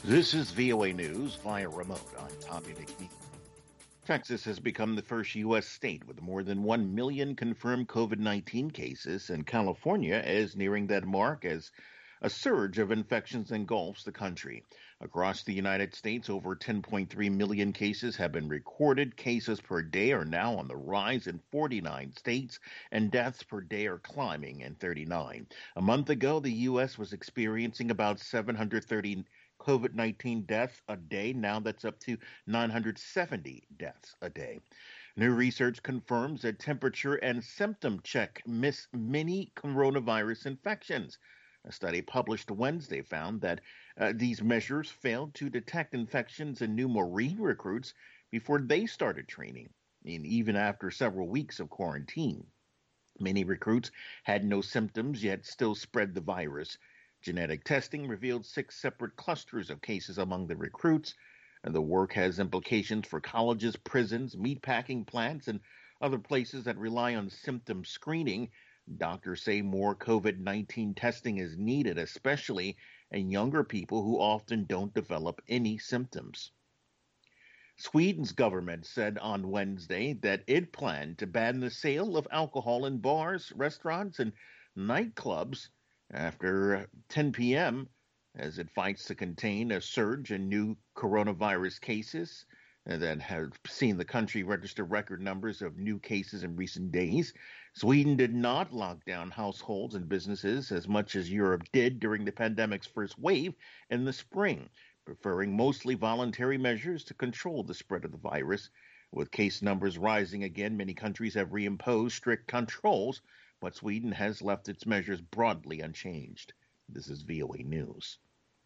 This is VOA News via remote. I'm Tommy McNeil. Texas has become the first U.S. state with more than 1 million confirmed COVID-19 cases, and California is nearing that mark as a surge of infections engulfs the country. Across the United States, over 10.3 million cases have been recorded. Cases per day are now on the rise in 49 states, and deaths per day are climbing in 39. A month ago, the U.S. was experiencing about 730 COVID-19 deaths a day. Now that's up to 970 deaths a day. New research confirms that temperature and symptom check miss many coronavirus infections. A study published Wednesday found that these measures failed to detect infections in new Marine recruits before they started training, and even after several weeks of quarantine. Many recruits had no symptoms yet still spread the virus. Genetic testing revealed 6 separate clusters of cases among the recruits, and the work has implications for colleges, prisons, meatpacking plants, and other places that rely on symptom screening. Doctors say more COVID-19 testing is needed, especially in younger people who often don't develop any symptoms. Sweden's government said on Wednesday that it planned to ban the sale of alcohol in bars, restaurants, and nightclubs after 10 p.m. as it fights to contain a surge in new coronavirus cases that have seen the country register record numbers of new cases in recent days. Sweden did not lock down households and businesses as much as Europe did during the pandemic's first wave in the spring, preferring mostly voluntary measures to control the spread of the virus. With case numbers rising again, many countries have reimposed strict controls, but Sweden has left its measures broadly unchanged. This is VOA News.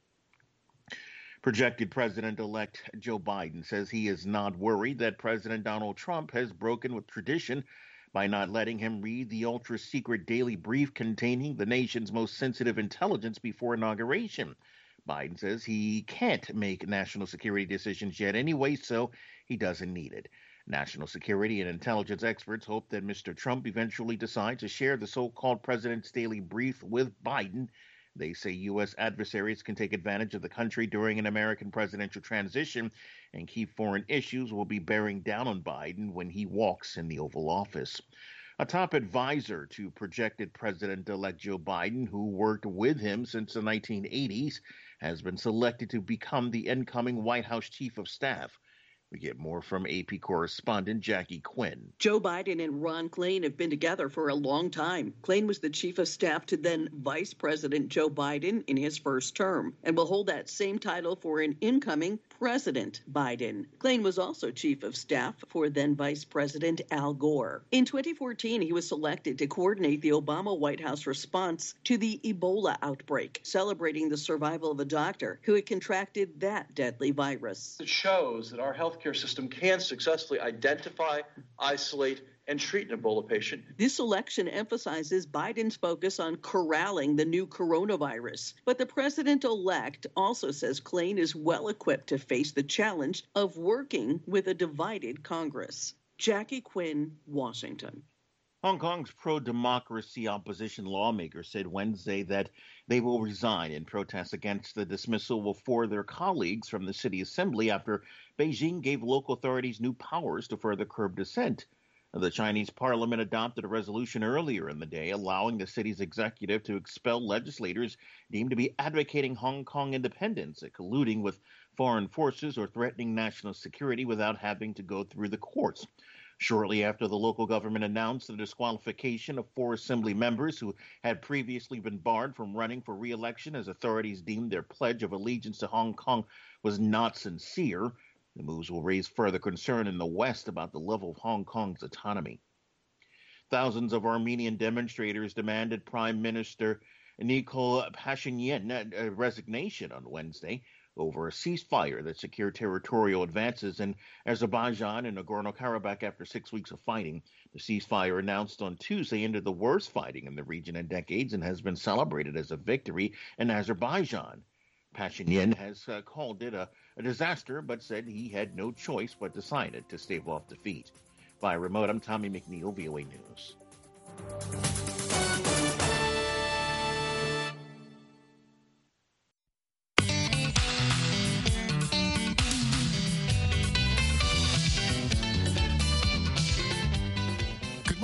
Projected President-elect Joe Biden says he is not worried that President Donald Trump has broken with tradition by not letting him read the ultra-secret daily brief containing the nation's most sensitive intelligence before inauguration. Biden says he can't make national security decisions yet anyway, so he doesn't need it. National security and intelligence experts hope that Mr. Trump eventually decides to share the so-called president's daily brief with Biden. They say U.S. adversaries can take advantage of the country during an American presidential transition, and key foreign issues will be bearing down on Biden when he walks in the Oval Office. A top advisor to projected President-elect Joe Biden, who worked with him since the 1980s, has been selected to become the incoming White House Chief of Staff. We get more from AP correspondent Jackie Quinn. Joe Biden and Ron Klain have been together for a long time. Klain was the chief of staff to then Vice President Joe Biden in his first term and will hold that same title for an incoming President Biden. Klain was also chief of staff for then Vice President Al Gore. In 2014, he was selected to coordinate the Obama White House response to the Ebola outbreak, celebrating the survival of a doctor who had contracted that deadly virus. It shows that our healthcare system can successfully identify, isolate, and treat an Ebola patient. This election emphasizes Biden's focus on corralling the new coronavirus. But the president-elect also says Klain is well equipped to face the challenge of working with a divided Congress. Jackie Quinn, Washington. Hong Kong's pro-democracy opposition lawmakers said Wednesday that they will resign in protest against the dismissal of 4 of their colleagues from the city assembly after Beijing gave local authorities new powers to further curb dissent. The Chinese parliament adopted a resolution earlier in the day allowing the city's executive to expel legislators deemed to be advocating Hong Kong independence, colluding with foreign forces, or threatening national security without having to go through the courts. Shortly after the local government announced the disqualification of 4 assembly members who had previously been barred from running for re-election as authorities deemed their pledge of allegiance to Hong Kong was not sincere, the moves will raise further concern in the West about the level of Hong Kong's autonomy. Thousands of Armenian demonstrators demanded Prime Minister Nikol Pashinyan's resignation on Wednesday over a ceasefire that secured territorial advances in Azerbaijan and Nagorno-Karabakh after 6 weeks of fighting. The ceasefire announced on Tuesday ended the worst fighting in the region in decades and has been celebrated as a victory in Azerbaijan. Pashinyan has called it a disaster, but said he had no choice but decided to stave off defeat. By remote, I'm Tommy McNeil, VOA News.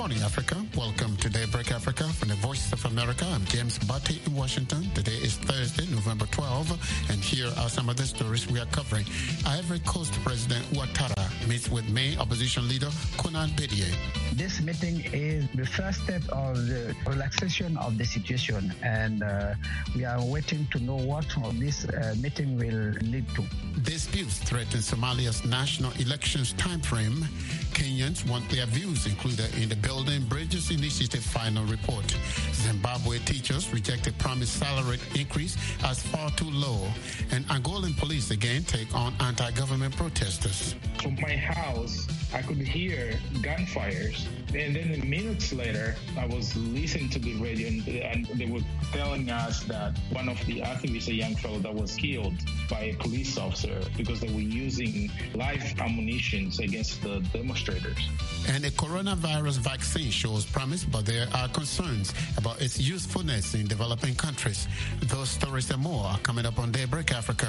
morning, Africa. Welcome to Daybreak Africa from the Voice of America. I'm James Batty in Washington. Today is Thursday, November 12, and here are some of the stories we are covering. Ivory Coast President Ouattara meets with main opposition leader Konan Bédié. This meeting is the first step of the relaxation of the situation, and we are waiting to know what this meeting will lead to. Disputes threaten Somalia's national elections timeframe. Kenyans want their views included in the Building Bridges Initiative final report. Zimbabwe teachers reject a promised salary increase as far too low. And Angolan police again take on anti-government protesters. From my house, I could hear gunfires. And then minutes later, I was listening to the radio and they were telling us that one of the activists, a young fellow that was killed by a police officer because they were using live ammunition against the demonstrators. And a coronavirus vaccine shows promise, but there are concerns about its usefulness in developing countries. Those stories and more are coming up on Daybreak Africa.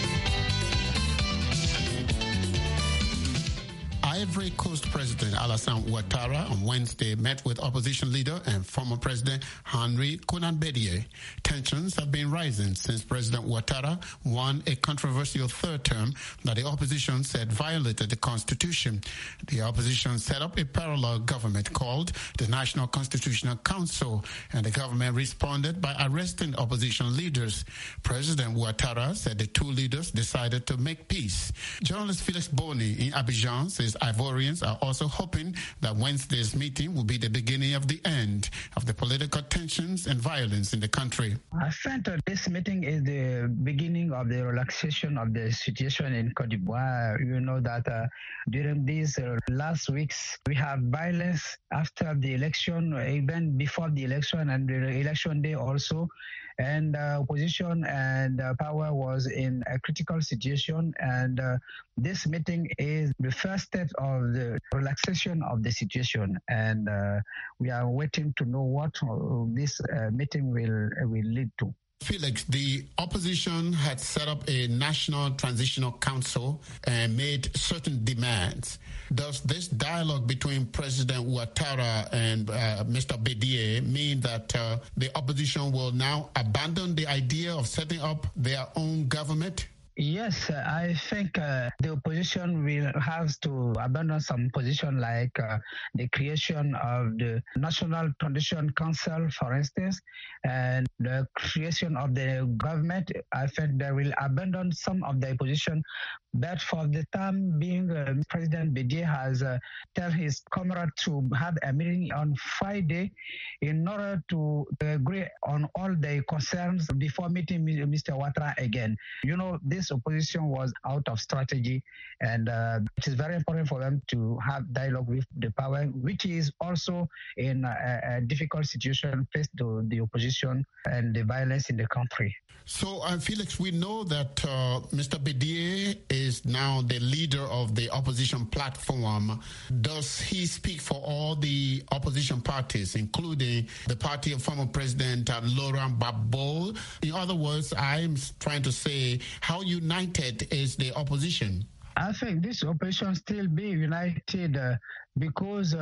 Ivory Coast President Alassane Ouattara on Wednesday met with opposition leader and former President Henri Konan Bédié. Tensions have been rising since President Ouattara won a controversial third term that the opposition said violated the constitution. The opposition set up a parallel government called the National Constitutional Council, and the government responded by arresting opposition leaders. President Ouattara said the two leaders decided to make peace. Journalist Felix Boni in Abidjan says Ivorians are also hoping that Wednesday's meeting will be the beginning of the end of the political tensions and violence in the country. I think this meeting is the beginning of the relaxation of the situation in Côte d'Ivoire. You know that during these last weeks, we have violence after the election, even before the election and the election day also. And opposition and power was in a critical situation. And this meeting is the first step of the relaxation of the situation. And we are waiting to know what this meeting will lead to. Felix, the opposition had set up a National Transitional Council and made certain demands. Does this dialogue between President Ouattara and Mr. Bédié mean that the opposition will now abandon the idea of setting up their own government? Yes, I think the opposition will have to abandon some position like the creation of the National Transition Council, for instance, and the creation of the government. I think they will abandon some of the opposition. But for the time being, President Bédié has tell his comrade to have a meeting on Friday in order to agree on all the concerns before meeting Mr. Ouattara again. You know, this opposition was out of strategy, and it is very important for them to have dialogue with the power, which is also in a difficult situation faced to the opposition and the violence in the country. So, Felix, we know that Mr. Bédié is now the leader of the opposition platform. Does he speak for all the opposition parties, including the party of former President Laurent Gbagbo? In other words, I'm trying to say, how united is the opposition? I think this opposition still be united because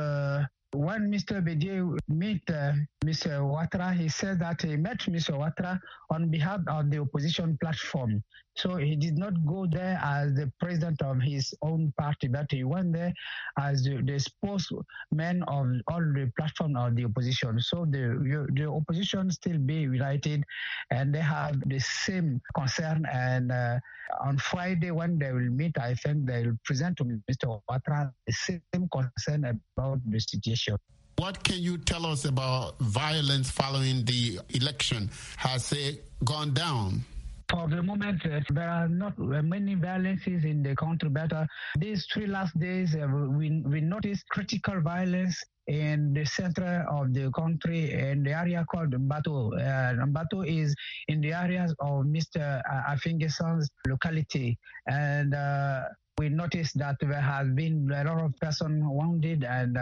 when Mr. Bédié met Mr. Ouattara, he said that he met Mr. Ouattara on behalf of the opposition platform. So he did not go there as the president of his own party, but he went there as the spokesman of all the platform of the opposition. So the opposition still be united, and they have the same concern. And on Friday, when they will meet, I think they will present to Mr. Ouattara the same concern about the situation. What can you tell us about violence following the election? Has it gone down? For the moment, there are not many violences in the country, but these 3 last days, we noticed critical violence in the center of the country in the area called Mbato. Mbato is in the areas of Mr. Afingeson's locality. And we noticed that there has been a lot of persons wounded and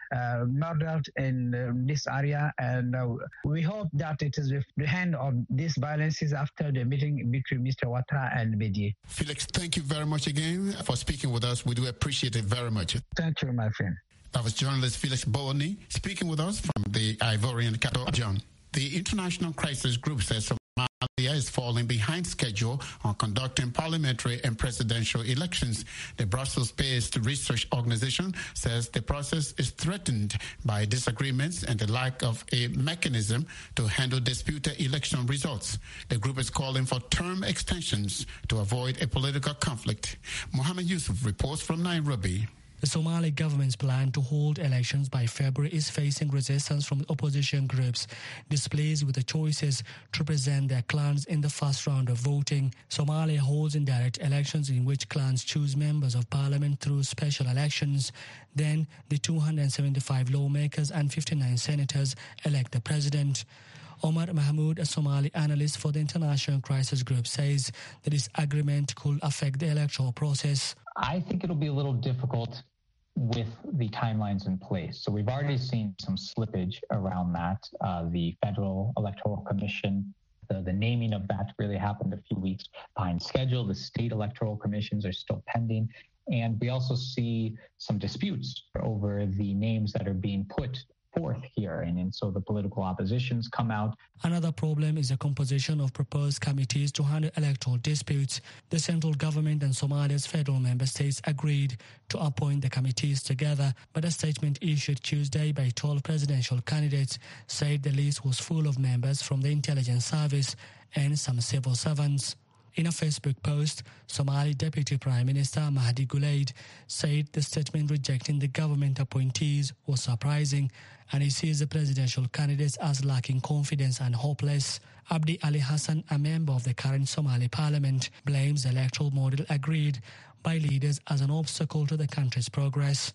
murdered in this area, and we hope that it is with the end of these violences after the meeting between Mr. Ouattara and Bédié. Felix, thank you very much again for speaking with us. We do appreciate it very much. Thank you, my friend. That was journalist Felix Boni speaking with us from the Ivorian capital, Abidjan. The International Crisis Group says Somalia is falling behind schedule on conducting parliamentary and presidential elections. The Brussels-based research organization says the process is threatened by disagreements and the lack of a mechanism to handle disputed election results. The group is calling for term extensions to avoid a political conflict. Mohammed Yusuf reports from Nairobi. The Somali government's plan to hold elections by February is facing resistance from opposition groups displeased with the choices to present their clans in the first round of voting. Somalia holds indirect elections in which clans choose members of parliament through special elections. Then the 275 lawmakers and 59 senators elect the president. Omar Mahmoud, a Somali analyst for the International Crisis Group, says that this agreement could affect the electoral process. I think it'll be a little difficult with the timelines in place. So we've already seen some slippage around that. The Federal Electoral Commission, the naming of that really happened a few weeks behind schedule. The state electoral commissions are still pending. And we also see some disputes over the names that are being put forth here, and so the political oppositions come out. Another problem is the composition of proposed committees to handle electoral disputes. The central government and Somalia's federal member states agreed to appoint the committees together, but a statement issued Tuesday by 12 presidential candidates said the list was full of members from the intelligence service and some civil servants. In a Facebook post, Somali Deputy Prime Minister Mahdi Gulaid said the statement rejecting the government appointees was surprising, and he sees the presidential candidates as lacking confidence and hopeless. Abdi Ali Hassan, a member of the current Somali parliament, blames the electoral model agreed by leaders as an obstacle to the country's progress.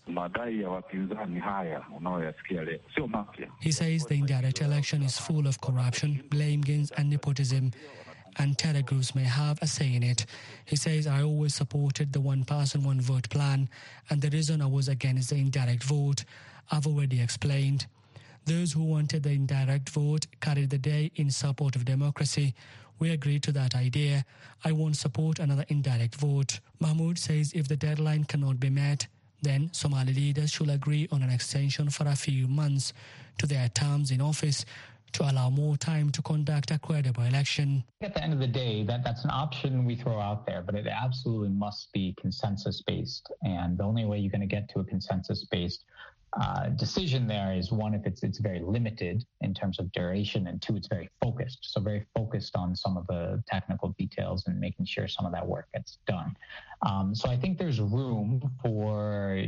He says the indirect election is full of corruption, blame games and nepotism, and terror groups may have a say in it. He says, I always supported the one person, one vote plan, and the reason I was against the indirect vote, I've already explained. Those who wanted the indirect vote carried the day in support of democracy. We agreed to that idea. I won't support another indirect vote. Mahmoud says if the deadline cannot be met, then Somali leaders should agree on an extension for a few months to their terms in office to allow more time to conduct a credible election. At the end of the day, that's an option we throw out there, but it absolutely must be consensus-based. And the only way you're going to get to a consensus-based decision there is, one, if it's very limited in terms of duration, and two, it's very focused. So very focused on some of the technical details and making sure some of that work gets done. So I think there's room for,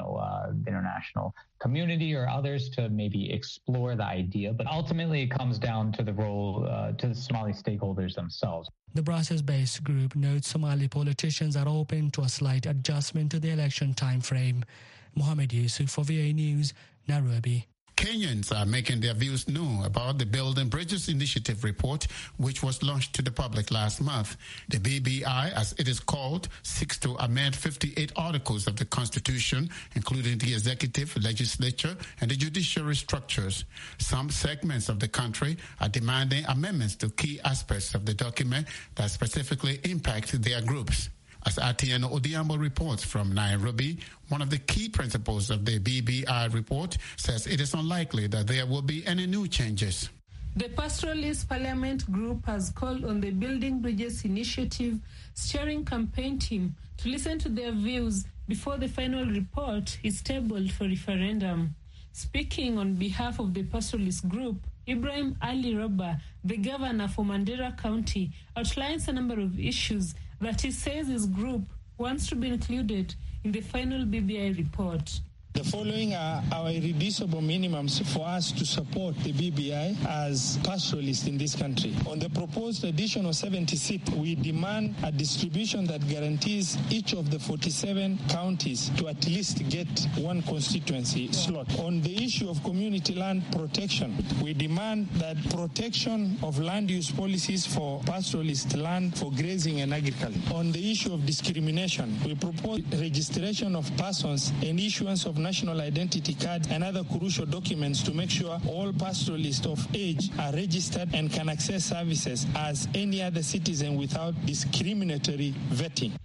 the international community or others to maybe explore the idea, but ultimately it comes down to the role to the Somali stakeholders themselves. The Brussels-based group notes Somali politicians are open to a slight adjustment to the election time frame. Mohammed Yusuf for VOA News, Nairobi. Kenyans are making their views known about the Building Bridges Initiative report, which was launched to the public last month. The BBI, as it is called, seeks to amend 58 articles of the Constitution, including the executive, legislature, and the judiciary structures. Some segments of the country are demanding amendments to key aspects of the document that specifically impact their groups. As Atieno Odiambo reports from Nairobi, one of the key principles of the BBI report says it is unlikely that there will be any new changes. The Pastoralist Parliament Group has called on the Building Bridges Initiative steering campaign team to listen to their views before the final report is tabled for referendum. Speaking on behalf of the Pastoralist Group, Ibrahim Ali Roba, the governor for Mandera County, outlines a number of issues that he says his group wants to be included in the final BBI report. The following are our irreducible minimums for us to support the BBI as pastoralists in this country. On the proposed additional 70 seats, we demand a distribution that guarantees each of the 47 counties to at least get one constituency slot. On the issue of community land protection, we demand that protection of land use policies for pastoralist land for grazing and agriculture. On the issue of discrimination, we propose registration of persons and issuance of national identity cards and other crucial documents to make sure all pastoralists of age are registered and can access services as any other citizen without discriminatory vetting.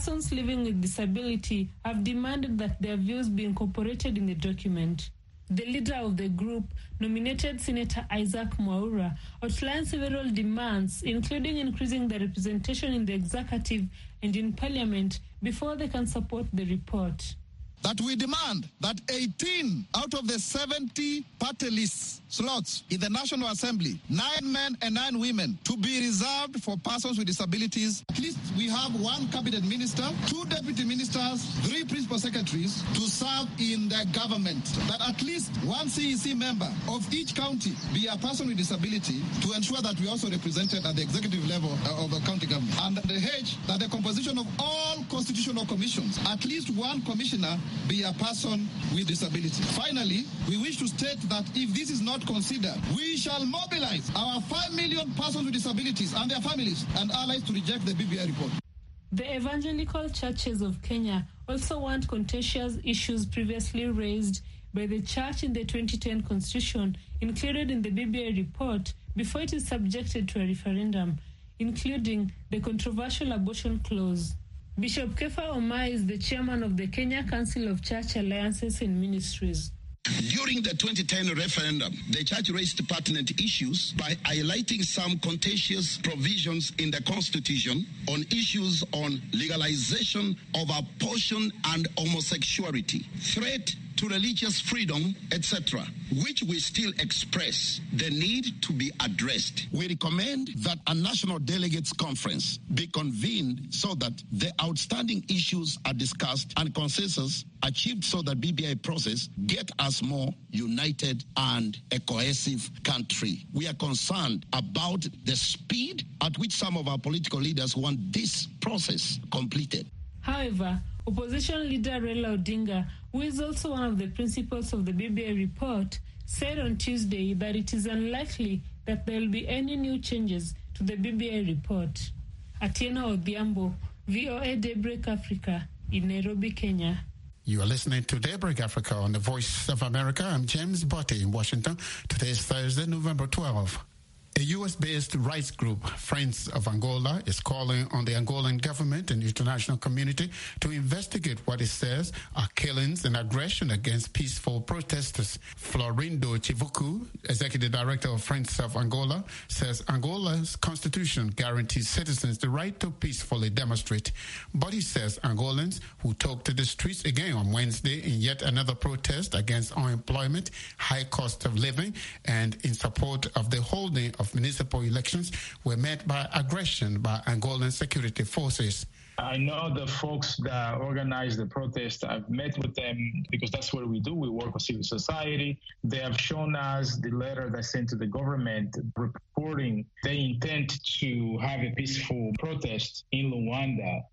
persons living with disability have demanded that their views be incorporated in the document. The leader of the group, nominated Senator Isaac Mwaura, outlined several demands, including increasing the representation in the executive and in parliament before they can support the report. That we demand that 18 out of the 70 party list slots in the National Assembly, 9 men and 9 women, to be reserved for persons with disabilities. At least we have 1 cabinet minister, 2 deputy ministers, 3 principal secretaries to serve in the government. That at least 1 CEC member of each county be a person with disability to ensure that we also represented at the executive level of the county government. And the H, that the composition of all constitutional commissions, at least 1 commissioner be a person with disability. Finally, we wish to state that if this is not considered, we shall mobilize our 5 million persons with disabilities and their families and allies to reject the BBI report. The evangelical churches of Kenya also want contentious issues previously raised by the church in the 2010 constitution included in the BBI report before it is subjected to a referendum, including the controversial abortion clause. Bishop Kefa Omai is the chairman of the Kenya Council of Church Alliances and Ministries. During the 2010 referendum, the church raised pertinent issues by highlighting some contentious provisions in the Constitution on issues on legalization of abortion and homosexuality, threat to religious freedom, etc., which we still express the need to be addressed. We recommend that a national delegates conference be convened so that the outstanding issues are discussed and consensus achieved so that BBI process get us more united and a cohesive country. We are concerned about the speed at which some of our political leaders want this process completed. However, opposition leader Raila Odinga, who is also one of the principals of the BBI report, said on Tuesday that it is unlikely that there will be any new changes to the BBI report. Atieno Odhiambo, VOA Daybreak Africa, in Nairobi, Kenya. You are listening to Daybreak Africa on the Voice of America. I'm James Botte in Washington. Today is Thursday, November 12. A U.S.-based rights group, Friends of Angola, is calling on the Angolan government and international community to investigate what it says are killings and aggression against peaceful protesters. Florindo Chivuku, executive director of Friends of Angola, says Angola's constitution guarantees citizens the right to peacefully demonstrate. But he says Angolans who took to the streets again on Wednesday in yet another protest against unemployment, high cost of living, and in support of the holding of municipal elections were met by aggression by Angolan security forces. I know the folks that organized the protest. I've met with them because that's what we do. We work with civil society. They have shown us the letter they sent to the government reporting they intend to have a peaceful protest in Luanda.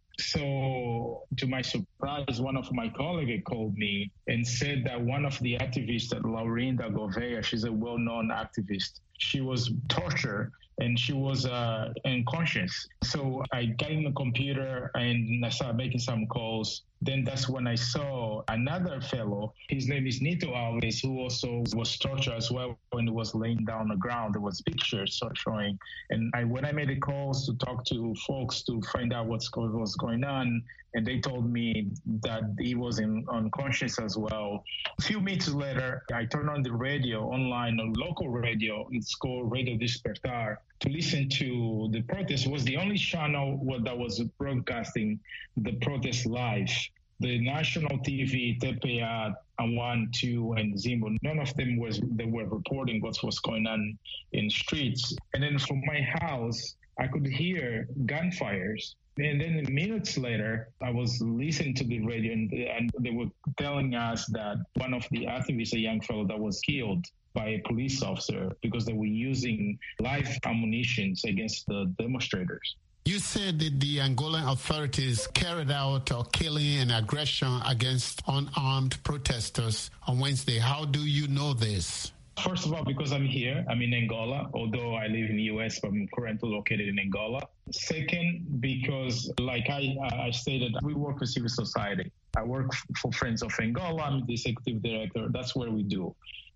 So, to my surprise, one of my colleagues called me and said that one of the activists, Laurinda Gouveia, she's a well-known activist, she was tortured and she was unconscious. So I got in the computer and I started making some calls. Then that's when I saw another fellow. His name is Nito Alves, who also was tortured as well when he was laying down on the ground. There was pictures showing. And when I made the calls to talk to folks to find out what's going on, and they told me that he was unconscious as well. A few minutes later, I turned on the radio online, on local radio. It's called Radio Despertar, to listen to the protest. It was the only channel that was broadcasting the protest live. The national TV, TPA, and 1, 2, and Zimbo, none of them were reporting what was going on in streets. And then from my house, I could hear gunfires. And then minutes later, I was listening to the radio and they were telling us that one of the activists, a young fellow that was killed by a police officer because they were using live ammunition against the demonstrators. You said that the Angolan authorities carried out a killing and aggression against unarmed protesters on Wednesday. How do you know this? First of all, because I'm here, I'm in Angola, although I live in the U.S., but I'm currently located in Angola. Second, because like I stated, we work with civil society. I work for Friends of Angola. I'm the executive director. That's what we do.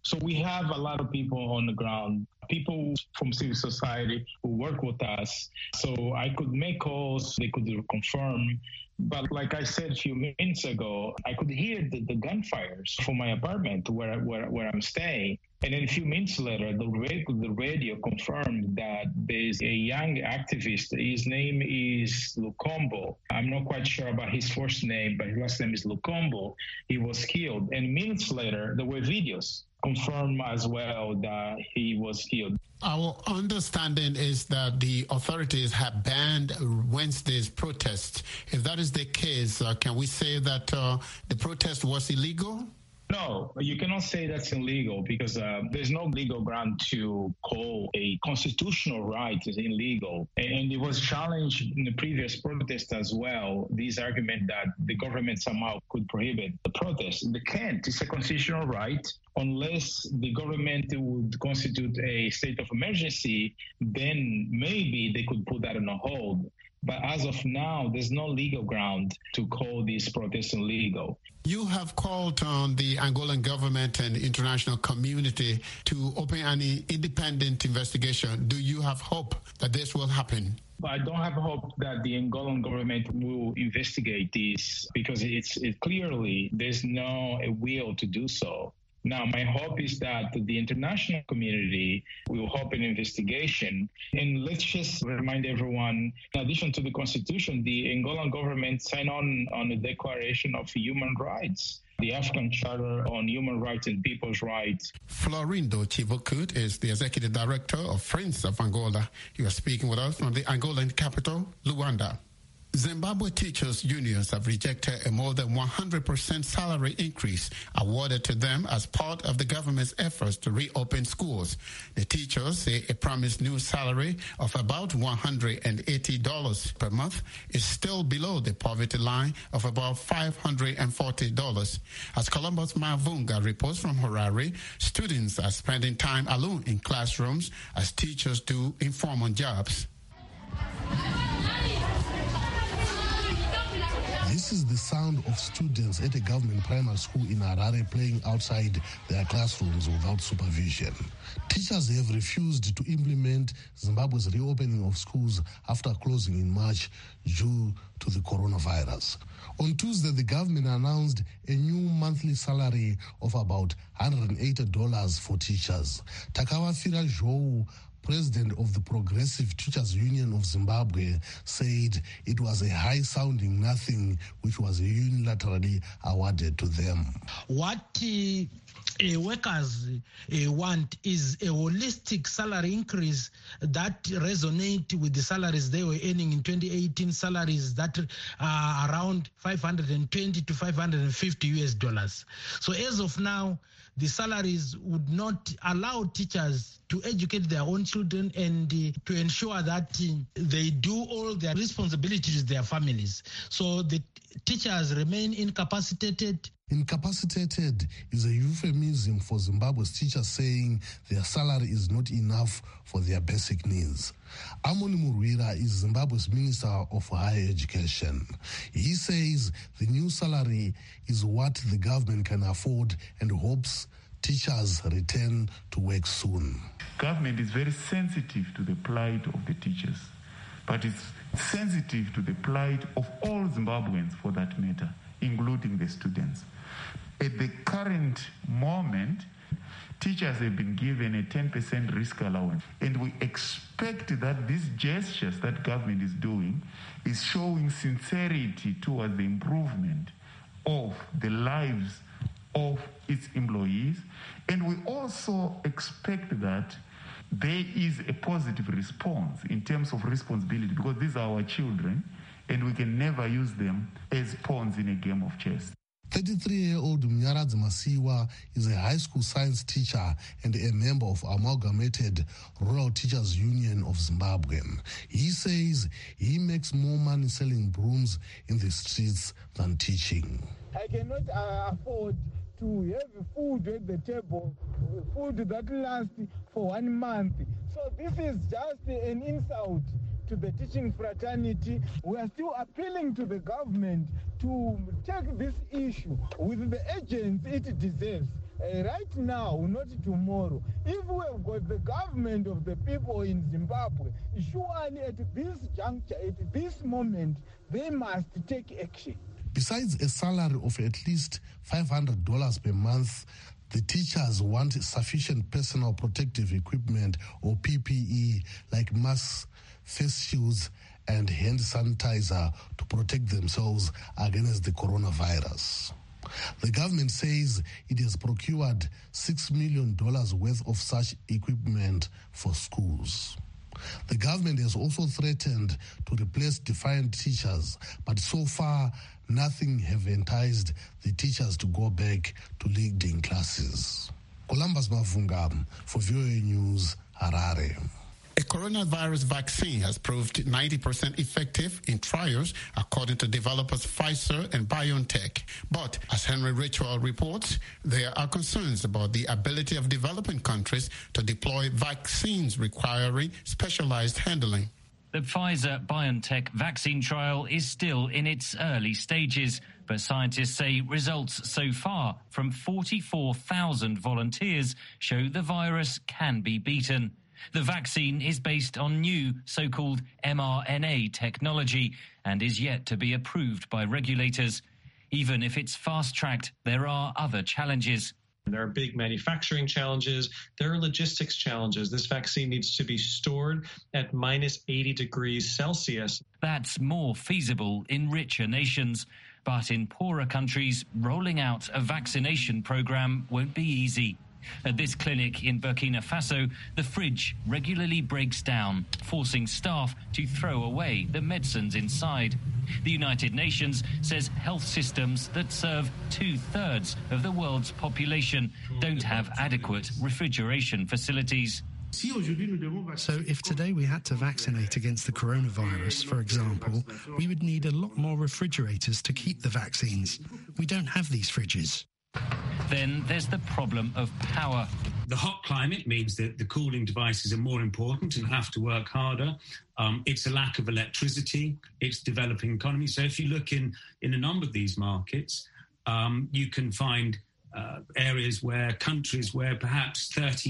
So we have a lot of people on the ground, people from civil society who work with us. So I could make calls, they could confirm. But like I said a few minutes ago, I could hear the gunfires from my apartment where I'm staying. And then a few minutes later, the radio confirmed that there's a young activist. His name is Lukombo. I'm not quite sure about his first name, but his last name is Lukombo. He was killed. And minutes later, there were videos confirmed as well that he was killed. Our understanding is that the authorities have banned Wednesday's protest. If that is the case, can we say that the protest was illegal? No, you cannot say that's illegal because there's no legal ground to call a constitutional right is illegal. And it was challenged in the previous protest as well, this argument that the government somehow could prohibit the protest. They can't. It's a constitutional right. Unless the government would constitute a state of emergency, then maybe they could put that on a hold. But as of now, there's no legal ground to call these protests illegal. You have called on the Angolan government and international community to open an independent investigation. Do you have hope that this will happen? I don't have hope that the Angolan government will investigate this because it's clearly there's no will to do so. Now, my hope is that the international community will open an investigation. And let's just remind everyone, in addition to the Constitution, the Angolan government signed on the Declaration of Human Rights, the African Charter on Human Rights and People's Rights. Florindo Chivokut is the Executive Director of Friends of Angola. You are speaking with us from the Angolan capital, Luanda. Zimbabwe teachers' unions have rejected a more than 100% salary increase awarded to them as part of the government's efforts to reopen schools. The teachers say a promised new salary of about $180 per month is still below the poverty line of about $540. As Columbus Mavunga reports from Harare, students are spending time alone in classrooms as teachers do informal jobs. This is the sound of students at a government primary school in Harare playing outside their classrooms without supervision. Teachers have refused to implement Zimbabwe's reopening of schools after closing in March due to the coronavirus. On Tuesday, the government announced a new monthly salary of about $180 for teachers. Takawafira Zhou, president of the Progressive Teachers Union of Zimbabwe, said it was a high-sounding nothing which was unilaterally awarded to them. What workers want is a holistic salary increase that resonate with the salaries they were earning in 2018, salaries that are around $520 to $550. So as of now, the salaries would not allow teachers to educate their own children and to ensure that they do all their responsibilities to their families. So the teachers remain incapacitated. Incapacitated is a euphemism for Zimbabwe's teachers saying their salary is not enough for their basic needs. Amoni Murwira is Zimbabwe's Minister of Higher Education. He says the new salary is what the government can afford and hopes teachers return to work soon. Government is very sensitive to the plight of the teachers, but it's sensitive to the plight of all Zimbabweans for that matter, including the students. At the current moment, teachers have been given a 10% risk allowance, and we expect that these gestures that government is doing is showing sincerity towards the improvement of the lives of its employees, and we also expect that there is a positive response in terms of responsibility because these are our children and we can never use them as pawns in a game of chess. 33-year-old Mnyaradzi Masiwa is a high school science teacher and a member of Amalgamated Rural Teachers Union of Zimbabwe. He says he makes more money selling brooms in the streets than teaching. I cannot afford to have food at the table, food that lasts for 1 month. So this is just an insult to the teaching fraternity. We are still appealing to the government to take this issue with the urgency it deserves. right now, not tomorrow. If we've got the government of the people in Zimbabwe, surely at this juncture, at this moment, they must take action. Besides a salary of at least $500 per month, the teachers want sufficient personal protective equipment or PPE like masks, face shields, and hand sanitizer to protect themselves against the coronavirus. The government says it has procured $6 million worth of such equipment for schools. The government has also threatened to replace defiant teachers, but so far nothing have enticed the teachers to go back to leading classes. Columbus Mavunga for VOA News, Harare. A coronavirus vaccine has proved 90% effective in trials, according to developers Pfizer and BioNTech. But, as Henry Ritual reports, there are concerns about the ability of developing countries to deploy vaccines requiring specialized handling. The Pfizer-BioNTech vaccine trial is still in its early stages, but scientists say results so far from 44,000 volunteers show the virus can be beaten. The vaccine is based on new so-called mRNA technology and is yet to be approved by regulators. Even if it's fast-tracked, there are other challenges. There are big manufacturing challenges. There are logistics challenges. This vaccine needs to be stored at minus 80 degrees Celsius. That's more feasible in richer nations. But in poorer countries, rolling out a vaccination program won't be easy. At this clinic in Burkina Faso, the fridge regularly breaks down, forcing staff to throw away the medicines inside. The United Nations says health systems that serve 2/3 of the world's population don't have adequate refrigeration facilities. So if today we had to vaccinate against the coronavirus, for example, we would need a lot more refrigerators to keep the vaccines. We don't have these fridges. Then there's the problem of power. The hot climate means that the cooling devices are more important and have to work harder. It's a lack of electricity. It's developing economy. So if you look in a number of these markets, you can find areas where countries where perhaps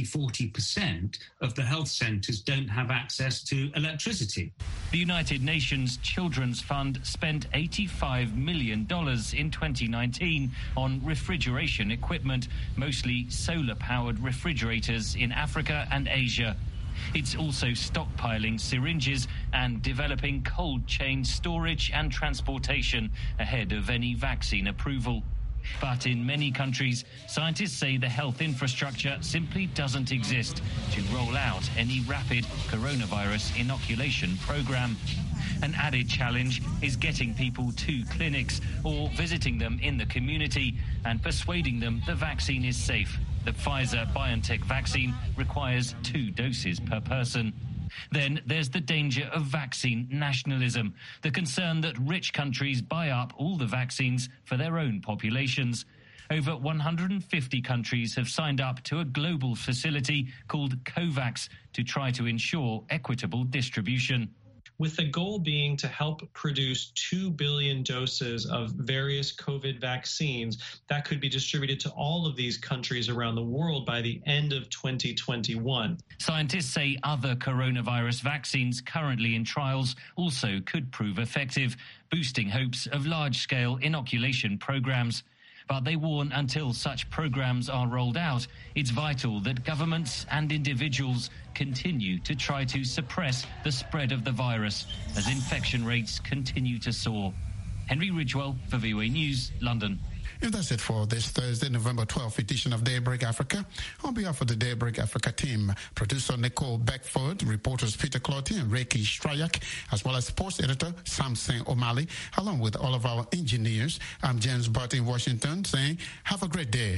30-40% of the health centres don't have access to electricity. The United Nations Children's Fund spent $85 million in 2019 on refrigeration equipment, mostly solar-powered refrigerators in Africa and Asia. It's also stockpiling syringes and developing cold chain storage and transportation ahead of any vaccine approval. But in many countries, scientists say the health infrastructure simply doesn't exist to roll out any rapid coronavirus inoculation program. An added challenge is getting people to clinics or visiting them in the community and persuading them the vaccine is safe. The Pfizer-BioNTech vaccine requires 2 doses per person. Then there's the danger of vaccine nationalism, the concern that rich countries buy up all the vaccines for their own populations. Over 150 countries have signed up to a global facility called COVAX to try to ensure equitable distribution. With the goal being to help produce 2 billion doses of various COVID vaccines that could be distributed to all of these countries around the world by the end of 2021. Scientists say other coronavirus vaccines currently in trials also could prove effective, boosting hopes of large-scale inoculation programs. But they warn until such programs are rolled out, it's vital that governments and individuals continue to try to suppress the spread of the virus as infection rates continue to soar. Henry Ridgewell for VOA News, London. And that's it for this Thursday, November 12th edition of Daybreak Africa. On behalf of the Daybreak Africa team, producer Nicole Beckford, reporters Peter Clotty and Reiki Strayak, as well as sports editor Samson O'Malley, along with all of our engineers, I'm James Butt in Washington saying, have a great day.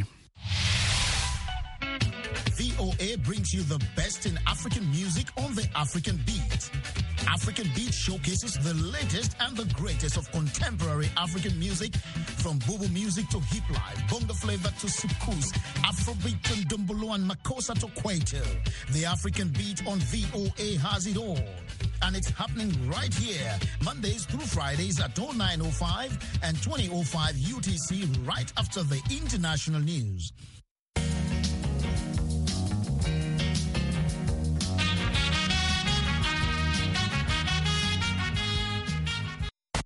VOA brings you the best in African music on the African Beat. African Beat showcases the latest and the greatest of contemporary African music, from Bobo music to hip life, bongo flavor to soukous, Afrobeat and Dumbolo and Makossa to Kwaito. The African Beat on VOA has it all. And it's happening right here, Mondays through Fridays at 09:05 and 20:05 UTC, right after the international news.